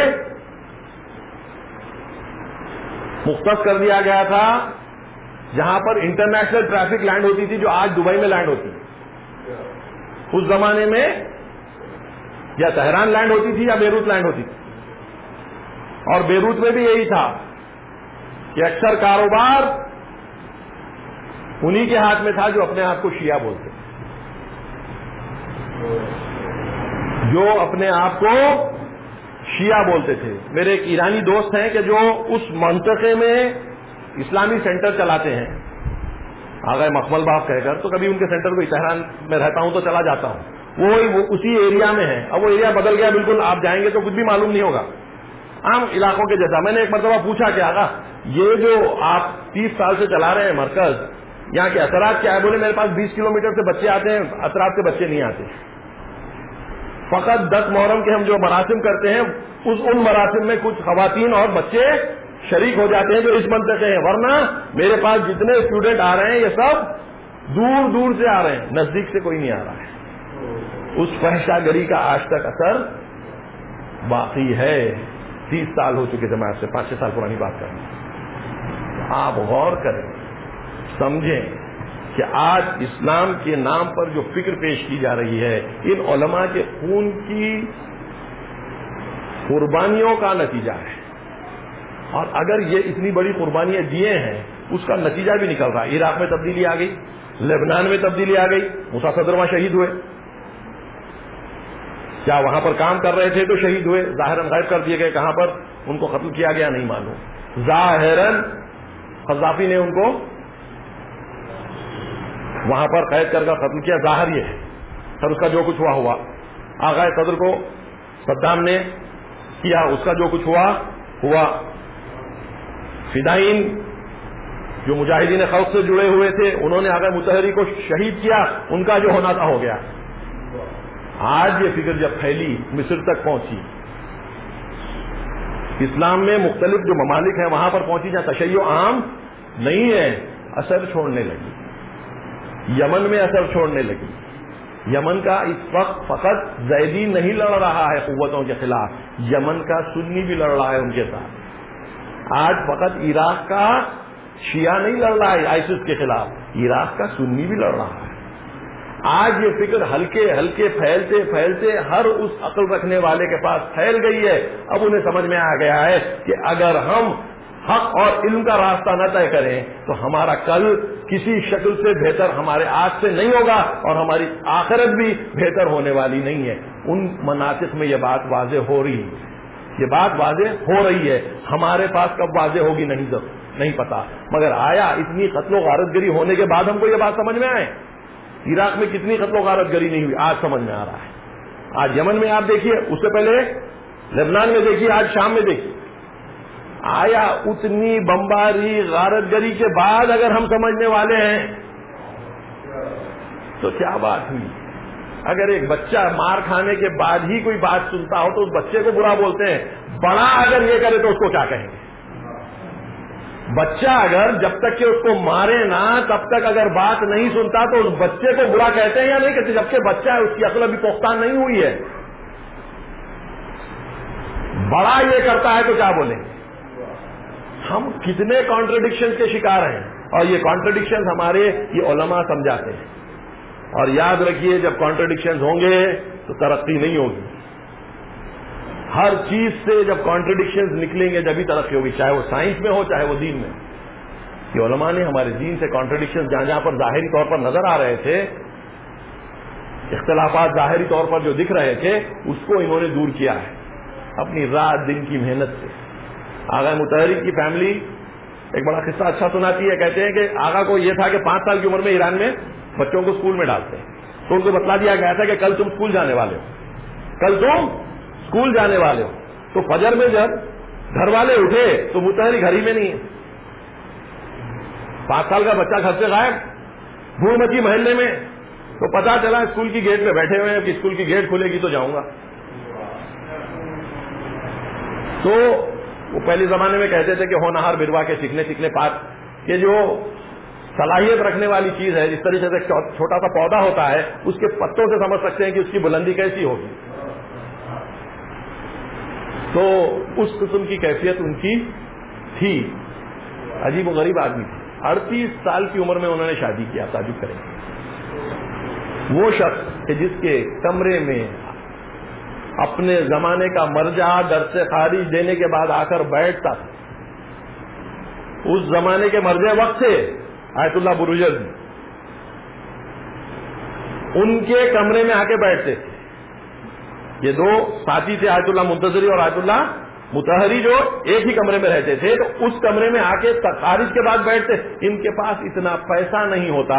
مختص کر دیا گیا تھا، جہاں پر انٹرنیشنل ٹریفک لینڈ ہوتی تھی جو آج دبئی میں لینڈ ہوتی ہے. اس زمانے میں یا تہران لینڈ ہوتی تھی یا بیروت لینڈ ہوتی تھی. اور بیروت میں بھی یہی تھا کہ اکثر کاروبار انہی کے ہاتھ میں تھا جو اپنے آپ کو شیعہ بولتے تھے، جو اپنے آپ کو شیعہ بولتے تھے. میرے ایک ایرانی دوست ہیں کہ جو اس منطقے میں اسلامی سینٹر چلاتے ہیں، آغا مخمل باغ کہہ کر. تو کبھی ان کے سینٹر کو تہران میں رہتا ہوں تو چلا جاتا ہوں. وہ اسی ایریا میں ہے. اب وہ ایریا بدل گیا بالکل، آپ جائیں گے تو کچھ بھی معلوم نہیں ہوگا، عام علاقوں کے جیسا. میں نے ایک مرتبہ پوچھا کہ آغا یہ جو آپ تیس سال سے چلا رہے ہیں مرکز، یہاں کے اثرات کیا ہے؟ بولے میرے پاس بیس کلومیٹر سے بچے آتے ہیں، اطراف کے بچے نہیں آتے. فقط دس محرم کے ہم جو مراسم کرتے ہیں، اس ان مراسم میں کچھ خواتین اور بچے شریک ہو جاتے ہیں جو اس منطقے ہیں، ورنہ میرے پاس جتنے اسٹوڈنٹ آ رہے ہیں یہ سب دور دور سے آ رہے ہیں، نزدیک سے کوئی نہیں آ رہا ہے. اس فحشہ گری کا آج تک اثر باقی ہے. تیس سال ہو چکے تھے، میں آپ سے پانچ چھ سال پرانی بات کر رہا ہوں. آپ غور کریں، سمجھیں کہ آج اسلام کے نام پر جو فکر پیش کی جا رہی ہے، ان علماء کے خون کی قربانیوں کا نتیجہ ہے. اور اگر یہ اتنی بڑی قربانیاں دیے ہیں، اس کا نتیجہ بھی نکل رہا ہے. عراق میں تبدیلی آ گئی، लेबनान में तब्दीली आ गई, मूसा सदर वहां शहीद हुए। क्या वहां पर काम कर रहे थे तो शहीद हुए? ज़ाहिरन गैब कर दिए गए। कहां पर उनको कत्ल किया गया नहीं मालूम। ज़ाहिरन क़ज़्ज़ाफ़ी ने उनको वहां पर कैद कर कत्ल किया, ज़ाहिर ये है। सर उसका जो कुछ हुआ हुआ, आग़ाए सदर को सद्दाम ने किया, उसका जो कुछ हुआ हुआ। फिदाइन जो मुजाहिदीन खौफ से जुड़े हुए थे, उन्होंने आग़ाए मुतहरी को शहीद किया, उनका जो होना था हो गया। आज ये फिक्र जब फैली, मिस्र तक पहुंची, इस्लाम में मुख्तलिफ जो ममालिक हैं वहां पर पहुंची, जहां तशय्यो आम नहीं है, असर छोड़ने लगी। यमन में असर छोड़ने लगी। यमन का इस वक्त फकत ज़ैदी नहीं लड़ रहा है कुव्वतों के खिलाफ, यमन का सुन्नी भी लड़ रहा है उनके साथ। आज फकत इराक का शिया नहीं लड़ रहा है आईसिस के खिलाफ, इराक का सुन्नी भी लड़ रहा है। आज ये फिक्र हल्के हल्के फैलते फैलते हर उस अक्ल रखने वाले के पास फैल गई है। अब उन्हें समझ में आ गया है कि अगर हम हक और इल्म का रास्ता न तय करें तो हमारा कल किसी शक्ल से बेहतर हमारे आज से नहीं होगा और हमारी आखिरत भी बेहतर होने वाली नहीं है। उन मनासिक में ये बात वाज़ेह हो रही है, ये बात वाज़ेह हो रही है। हमारे पास कब वाज़ेह होगी नहीं तो नहीं पता, मगर आया इतनी कत्लो गारतगरी होने के बाद हमको ये बात समझ में आए। इराक में कितनी कत्लो गारतगरी नहीं हुई, आज समझ में आ रहा है। आज यमन में आप देखिए, उससे पहले लेबनान में देखिए, आज शाम में देखिए। आया उतनी बमबारी गारतगरी के बाद अगर हम समझने वाले हैं तो क्या बात हुई। अगर एक बच्चा मार खाने के बाद ही कोई बात सुनता हो तो उस बच्चे को बुरा बोलते हैं, बड़ा अगर ये करे तो उसको क्या कहेंगे। बच्चा अगर जब तक कि उसको मारे ना तब तक अगर बात नहीं सुनता तो उस बच्चे को बुरा कहते हैं या नहीं कहते। जबकि बच्चा है, उसकी अक्ल अभी पुख्ता नहीं हुई है। बड़ा ये करता है तो क्या बोलेंगे। हम कितने कॉन्ट्रडिक्शंस के शिकार हैं, और ये कॉन्ट्रडिक्शंस हमारे ये उलमा समझाते हैं। और याद रखिए, जब कॉन्ट्रडिक्शंस होंगे तो तरक्की नहीं होगी। हर चीज से जब कॉन्ट्रडिक्शंस निकलेंगे जब भी तरक्की होगी, चाहे वो साइंस में हो चाहे वो दीन में। ये उलमा ने हमारे दीन से कॉन्ट्रडिक्शंस जहां जहां पर जाहिरी तौर पर नजर आ रहे थे, इख्तिलाफात जाहिरी तौर पर जो दिख रहे थे, उसको इन्होंने दूर किया है अपनी रात दिन की मेहनत से। आगा मुतहरी की फैमिली एक बड़ा किस्सा अच्छा सुनाती है। कहते हैं कि आगा को यह था कि पांच साल की उम्र में ईरान में बच्चों को स्कूल में डालते हैं, तो उनको बतला दिया गया था कि कल तुम स्कूल जाने वाले हो, कल तुम स्कूल जाने वाले हो। तो फजर में जब घर वाले उठे तो मुतहरी घर ही में नहीं है। पांच साल का बच्चा घर से गायब, धूल मची मोहल्ले में। तो पता चला स्कूल की गेट पे बैठे हुए हैं कि स्कूल की गेट खुलेगी तो जाऊंगा। तो वो पहले जमाने में कहते थे कि होनहार बिरवा के सीखने सीखने पात, कि जो सलाहियत रखने वाली चीज है, जिस तरीके से छोटा सा पौधा होता है उसके पत्तों से समझ सकते हैं कि उसकी बुलंदी कैसी होगी। तो उस किस्म की कैफियत उनकी थी। अजीब व गरीब आदमी थी। अड़तीस साल की उम्र में उन्होंने शादी किया। ताजुब करें, वो शख्स कि जिसके कमरे में अपने जमाने का मर्जा दर से खारिज देने के बाद आकर बैठता था, उस जमाने के मर्जे वक्त थे आयतुल्लाह बुरुजर्दी, उनके कमरे में आके बैठते थे। ये दो साथी थे, आयतुल्लाह मुंतजरी और आयतुल्लाह मुतहरी, जो एक ही कमरे में रहते थे। तो उस कमरे में आके खारिज के बाद बैठते। इनके पास इतना पैसा नहीं होता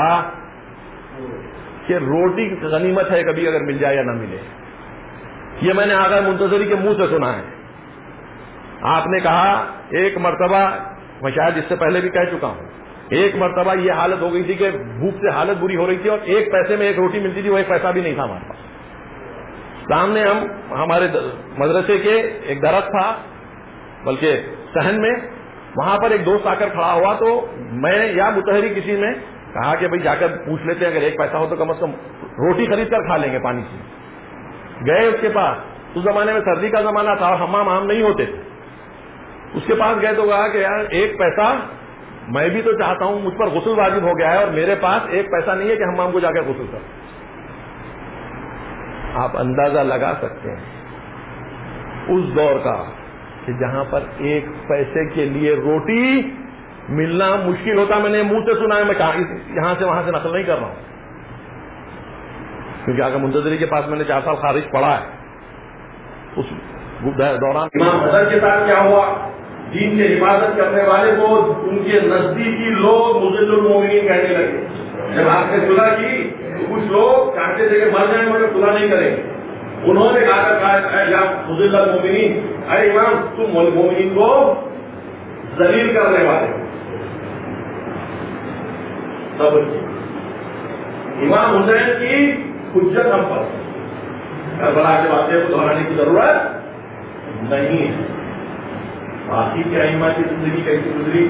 कि रोटी गनीमत है कभी अगर मिल जाए या ना मिले। ये मैंने आगा मुंतजरी के मुंह से सुना है। आपने कहा एक मर्तबा, मैं शायद इससे पहले भी कह चुका हूं, एक मर्तबा ये हालत हो गई थी कि भूख से हालत बुरी हो रही थी और एक पैसे में एक रोटी मिलती थी, वो एक पैसा भी नहीं था हमारे पास। सामने हम हमारे मदरसे के एक दरख्त था, बल्कि सहन में, वहां पर एक दोस्त आकर खड़ा हुआ। तो मैं या मुतहरी किसी ने कहा कि भाई जाकर पूछ लेते हैं, अगर एक पैसा हो तो कम से कम रोटी खरीद कर खा लेंगे पानी से। गए उसके पास। उस जमाने में सर्दी का जमाना था और हमाम आम नहीं होते थे। उसके पास गए तो कहा कि यार एक पैसा, मैं भी तो चाहता हूं, मुझ पर गुस्ल वाजिब हो गया है और मेरे पास एक पैसा नहीं है कि हमाम को जाकर गुस्ल कर। आप अंदाजा लगा सकते हैं उस दौर का कि जहां पर एक पैसे के लिए रोटी ملنا مشکل ہوتا. میں نے منہ سے سنا ہے, میں یہاں سے وہاں سے نقل نہیں کر رہا ہوں, کیونکہ آگے منتظری کے پاس میں نے چار سال خارج پڑھا ہے. اس دوران امام حسن کے ساتھ کیا ہوا, دین کی حفاظت کرنے والے کو ان کے نزدیکی لوگ مضل المومنین کہنے لگے. جب آپ نے صلح کی تو کچھ لوگ چاہتے تھے کہ مر جائیں مگر صلح نہیں کریں. انہوں نے کہا کہا مضل المومنین, اے امام تم مومنین کو ذلیل کرنے والے. تب امام حسین کی حجت ہم پر, کربلا کے واقعے کو دہرانے کی ضرورت نہیں ہے. باقی کے ائمہ کی زندگی کیسی گزری,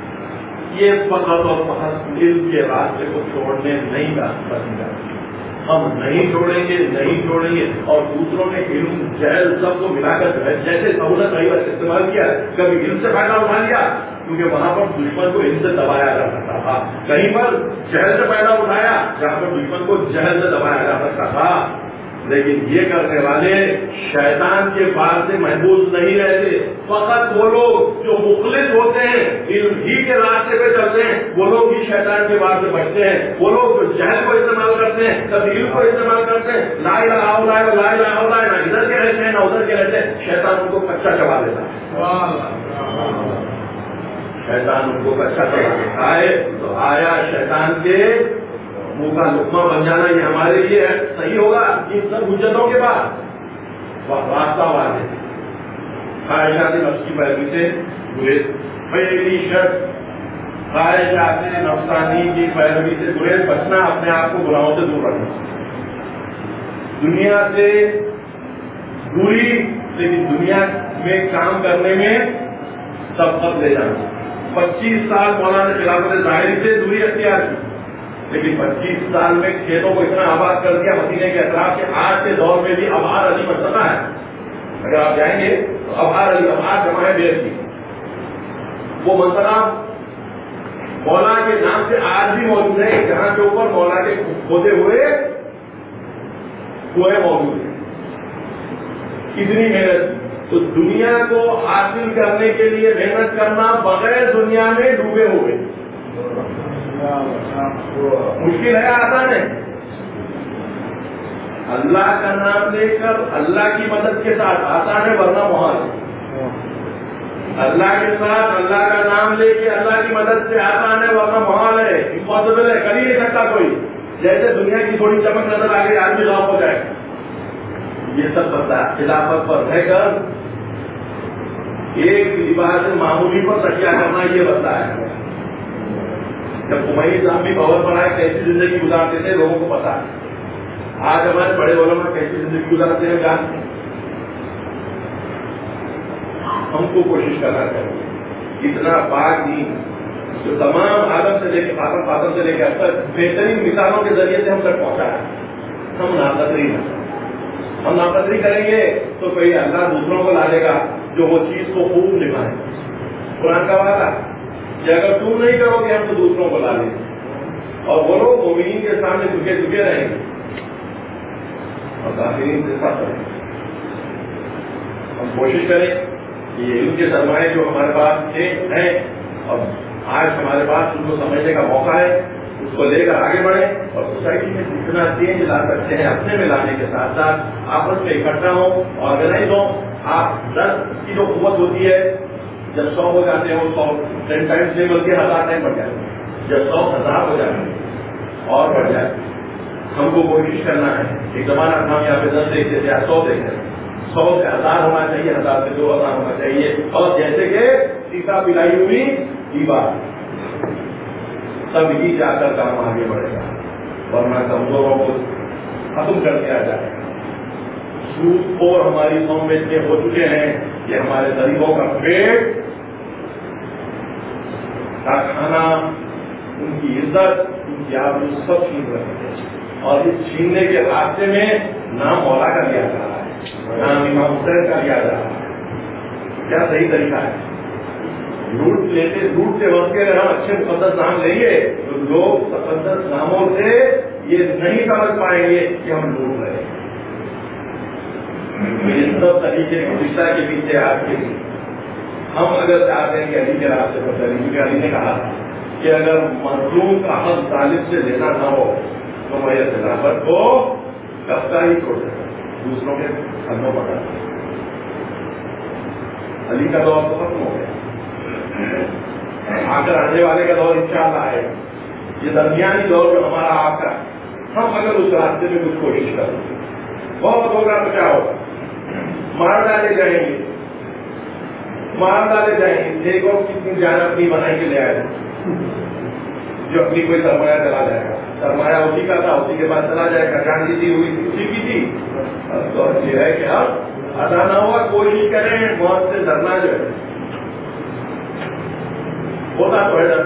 یہ فقط اور فقط علم کے راستے کو چھوڑنے نہیں پسند کرتے. ہم نہیں چھوڑیں گے نہیں چھوڑیں گے اور دوسروں نے علم جہل سب کو ملا کر جیسے سہولت رہی ویسے استعمال کیا, کبھی علم سے فائدہ اٹھا لیا کیونکہ وہاں پر دشمن کو علم سے دبایا جا سکتا تھا, کہیں پر جہل سے فائدہ اٹھایا جہاں پر دشمن کو جہل سے دبایا جا سکتا تھا. لیکن یہ کرنے والے شیطان کے بار سے محفوظ نہیں رہتے. فقط وہ لوگ جو مخلص ہوتے ہیں, علم ہی کے راستے پہ چلتے ہیں, وہ لوگ ہی شیطان کے بار سے بچتے ہیں. وہ لوگ جو جہل کو استعمال کرتے ہیں, کبھی علم کو استعمال کرتے ہیں, لا الہ الا اللہ لا الہ الا اللہ, نہ ادھر کے رہتے ہیں نہ ادھر کے رہتے ہیں, شیطان ان کو کچا چبا دیتا ہے. شیطان ان کو کچا چبا دیتا ہے. تو آیا شیطان کے منہ کا لقمہ بن جانا یہ ہمارے لیے صحیح ہوگا ان سب حجتوں کے بعد؟ راستہ والے خواہشات نفس کی پیروی سے گریز, پہلی شرط خواہشات نفسانی کی پیروی سے گریز, بچنا, اپنے آپ کو گناہوں سے دور رکھنا. دنیا سے دوری, لیکن دنیا میں کام کرنے میں سبقت لے جانا. پچیس سال مولانا خلافت ظاہری سے دوری اختیار کی, لیکن پچیس سال میں کھیتوں کو اتنا آباد کر دیا مدینے کے اطراف کے آج کے دور میں بھی ابہار علی مسئلہ ہے. اگر آپ جائیں گے تو ابہار علی, ابہار جمع ہے بیر کی, وہ مسئلہ مولا کے نام سے آج بھی موجود ہے, جہاں کے اوپر مولا کے کھودے ہوئے کنویں موجود ہیں. کتنی محنت, تو دنیا کو حاصل کرنے کے لیے محنت کرنا بغیر دنیا میں ڈوبے ہوئے مشکل ہے, آسان ہے. اللہ کا نام لے کر اللہ کی مدد کے ساتھ آسان ہے, ورنہ محال ہے. اللہ کے ساتھ اللہ کا نام لے کے اللہ کی مدد سے آسان ہے, ورنہ محال ہے, امپاسبل ہے, کر ہی نہیں سکتا کوئی. جیسے دنیا کی تھوڑی چمک نظر آ گئی آدمی غائب ہو جائے, یہ سب پتہ خلافت پر رہ کر ایک لباس معمولی پر تکیہ کرنا یہ بتتا ہے. جب کمائی صاحب بھی پاور پر آئے کیسی زندگی گزارتے تھے لوگوں کو پتا ہے. آج ہمارے بڑے علماء کیسی زندگی گزارتے ہیں جانتے ہیں. ہم کو کوشش کرنا چاہیے اتنا پاک دین جو تمام عالم سے لے کے فاطم فاطم سے لے کے اب تک بہترین مثالوں کے ذریعے سے ہم تک پہنچا ہے. ہم ناقدری نہ ہم ناقدری کریں گے تو کوئی اللہ دوسروں کو لا دے گا جو وہ چیز کو خوب نبھائے. قرآن کا وعدہ کہ اگر تم نہیں کرو گے ہم تو دوسروں کو لا لیں گے, اور وہ لوگ مومنین کے سامنے جھکے جھکے رہیں گے اور کافرین کے ساتھ رہیں گے. ہم کوشش کریں کہ یہ علم کے سرمایے جو ہمارے پاس ہیں اور آج ہمارے پاس ان کو سمجھنے کا موقع ہے, اس کو لے کر آگے بڑھیں اور سوسائٹی میں جتنا چینج لا سکتے ہیں اپنے میں لانے کے ساتھ ساتھ آپس میں اکٹھا ہوں, آرگنائز ہوں. آپ دس کی جو قوت ہوتی ہے جب سو ہو جاتے ہیں وہ سو ٹین ٹائمس سے بلکہ ہزار ٹائم بڑھ جاتے ہیں. جب سو ہزار ہو جاتے ہیں اور بڑھ جاتے ہیں. ہم کو کوشش کرنا ہے, ایک زمانہ ہم یہاں پہ دس دیکھتے تھے سو دیکھتے ہیں, سو سے ہزار ہونا چاہیے, ہزار سے دو ہزار ہونا چاہیے. اور جیسے کہ سیتا پلائی ہوئی دیوار, تب ہی جا کر کام آگے بڑھے گا, ورنہ کمزوروں کو ختم کر دیا جائے. سود خور ہماری قوم میں اتنے ہو چکے ہیں کہ ہمارے غریبوں کا پیٹ کا کھانا, ان کی عزت, ان کی آبرو سب چھین رہے ہیں. اور اس چھیننے کے راستے میں نام مولا کا لیا جا رہا ہے, نام امام حسین کا لیا جا رہا ہے. کیا صحیح طریقہ ہے؟ لوٹ لیتے لوٹ سے وقت کے اگر ہم اچھے مقدس نام لیں گے تو لوگ مقدس ناموں سے یہ نہیں سمجھ پائیں گے کہ ہم لوٹ رہے ہیں. اس سب طریقے کی دشا کے پیچھے آپ کے ہم اگر چاہتے ہیں کہ علی کے راستے پر چلیں، کیونکہ علی نے کہا کہ اگر مظلوم کا حق طالب سے لینا نہ ہو تو میں یہ خلافت کو کفتہ ہی چھوڑ دیں، دوسروں کے کندھوں پر ڈال دیں۔ علی کا دور تو ختم ہو گیا، آ کر آنے والے کا دور انشاءاللہ آئے گا۔ یہ درمیانی دور جو ہمارا آپ کا، ہم اگر اس راستے میں کچھ کوشش کریں بہت ہوگا تو کیا ہوگا، مار ڈالے جائیں گے، مار ڈالے جائیں گے۔ دیکھو کتنی جان اپنی بنائی کے لے آئے جو اپنی کوئی سرمایہ چلا جائے گا، سرمایہ اسی کا تھا، اسی کے بعد چلا جائے گا، جان کی دی ہوئی اسی کی تھی۔ تو یہ ہے کہ اب ادا نہ ہوا، کوشش کریں موت سے ڈرنا جو ہے، ہوتا تو ہے ڈر،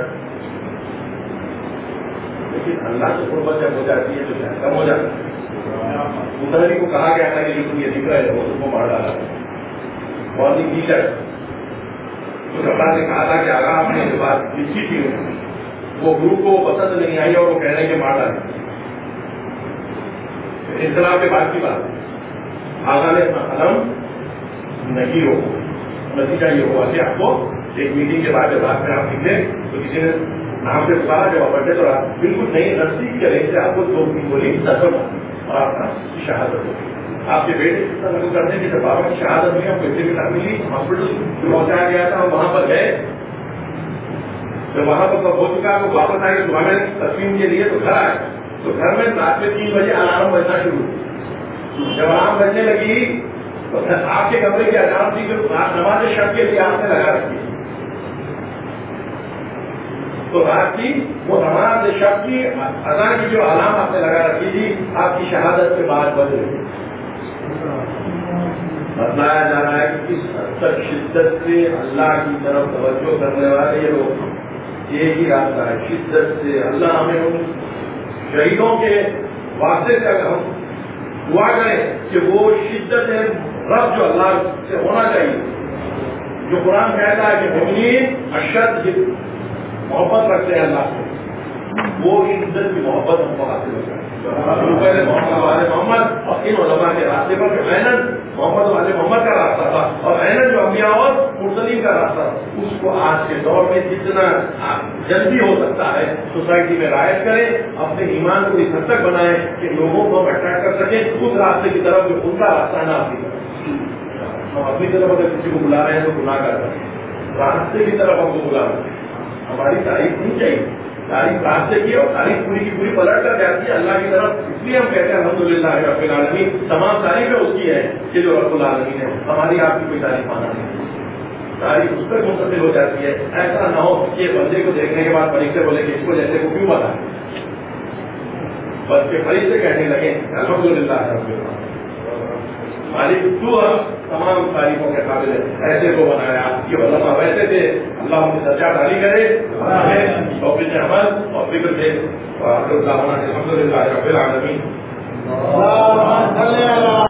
لیکن اللہ سے قربت جب ہو جاتی ہے تو شاید کم ہو جاتا ہے۔ متحری کو کہا گیا تھا کہ جو یہ دکھ رہا ہے وہ اس کو مار ڈالا، بہت ہی نیچر تو اللہ نے کہا تھا کہ آگا آپ نے جو بات لکھی تھی وہ گروپ کو پسند نہیں آئی اور وہ کہہ رہے ہیں کہ مار ڈالیں۔ انقلاب کے بعد کی بات، آگا نے اپنا قلم نہیں ہو، نتیجہ یہ ہوا کہ آپ کو ایک میٹنگ کے بعد جب رات میں آپ نکلے تو کسی نے نام سے پکارا، جب آپ پڑھتے تو بالکل نہیں نزدیک کے رہے سے آپ کو دو تین گولی دفن اور آپ کا شہادت ہوگی۔ آپ کے بیٹے اس طرح نقل کرتے ہیں کہ جب بابا کی شہادت ہوئی، ہم پیسے بھی نہ ملی، ہاسپٹل پہنچایا گیا تھا، ہم وہاں پر گئے، جب وہاں پر ہو چکا تو واپس آئے صبح میں تسلیم کے لیے تو گھر آئے تو گھر میں رات میں تین بجے الارم بجنا شروع ہوئی۔ جب الارم بجنے لگی تو آپ کے کمرے کی الارم تھی جو نماز شب کے لیے آپ نے لگا رکھی، تو رات کی وہ نماز شب کی اذان کی جو علام آپ نے لگا رکھی تھی آپ کی شہادت کے بعد بج رہی، بتلایا جا رہا ہے کہ کس حد تک شدت سے اللہ کی طرف توجہ کرنے والے یہ لوگ، یہ ہی راستہ ہے شدت سے۔ اللہ ہمیں ان شہیدوں کے واسطے سے اگر ہم دعا کریں کہ وہ شدت رب جو اللہ سے ہونا چاہیے، جو قرآن کہتا ہے کہ مومنین اشد محبت رکھتے ہیں اللہ سے، وہ عزت کی محبت ہم کو حاصل ہو جائے۔ پہلے محمد والے محمد اور ان علماء کے راستے پر جو عیناً محمد والے محمد کا راستہ تھا اور عیناً جو انبیاء اور مرسلین کا راستہ تھا، اس کو آج کے دور میں جتنا جلدی ہو سکتا ہے سوسائٹی میں رائج کریں، اپنے ایمان کو اس حد تک بنائیں کہ لوگوں کو ہم اٹریکٹ کر سکیں اس راستے کی طرف جو ان کا راستہ ہے نا اپنی طرف۔ ہم اپنی طرف اگر کسی کو بلا رہے ہیں تو گناہ کر رہے ہیں، راستے کی طرف ہم کو بلا رہے ہیں۔ ہماری تعریف نہیں چاہیے، تعریف راستے کی اور تعریف پوری کی پوری پلٹ کر جاتی ہے اللہ کی طرف۔ اس لیے ہم کہتے ہیں الحمدللہ رب العالمین، تمام تعریفیں اس کی ہے کہ جو رب العالمین ہے، ہماری آپ کی کوئی تعریف آنا نہیں، تعریف اس پر منتقل ہو جاتی ہے۔ ایسا نہ ہو کہ بندے کو دیکھنے کے بعد فرشتے بولے کہ اس کو جیسے کو کیوں بتا، بس کے فرشتے کہنے لگے الحمدللہ رب العالمین، مالک تو ہم تمام تعریفوں کے قابل ہے، ایسے کو بنایا، یہ علماء ویسے تھے، اللہ ہم سے سچا ڈالی کرے، ہمیں توفیق عمل اور فکر دے، الحمدللہ رب العالمین۔